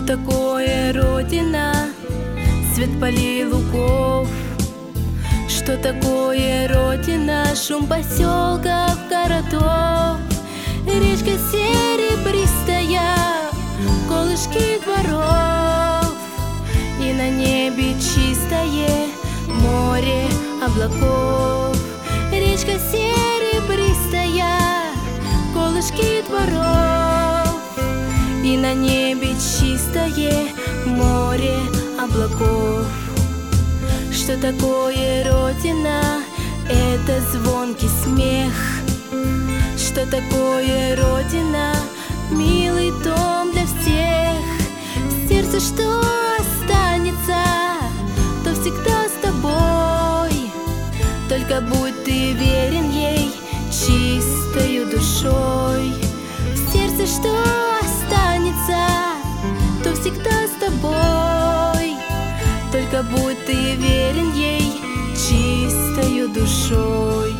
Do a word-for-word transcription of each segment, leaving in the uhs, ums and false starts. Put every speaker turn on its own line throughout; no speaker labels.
Что такое Родина? Свет полей лугов. Что такое Родина? Шум поселков, городов. Речка серебристая, колышки дворов. И на небе чистое море облаков. Речка серебристая, колышки дворов. И на небе чистое море облаков. Что такое Родина? Это звонкий смех. Что такое Родина? Милый дом для всех. В сердце что останется, то всегда с тобой. Только будь ты верен ей чистою душой. В сердце что останется, то всегда с тобой. Только будь ты верен ей чистою душой.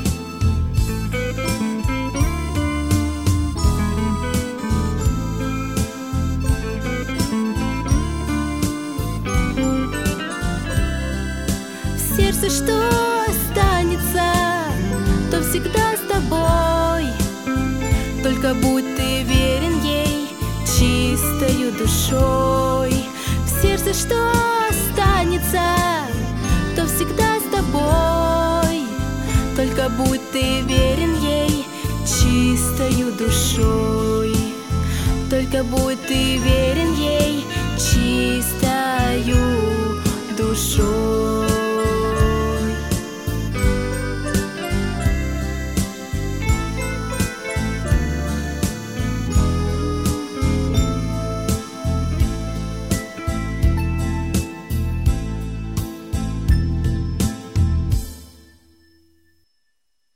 В сердце что останется, то всегда с тобой. Только будь ты верен ей чистою душой. В сердце что останется, то всегда с тобой. Только будь ты верен ей чистою душой. Только будь ты верен ей чистою душой.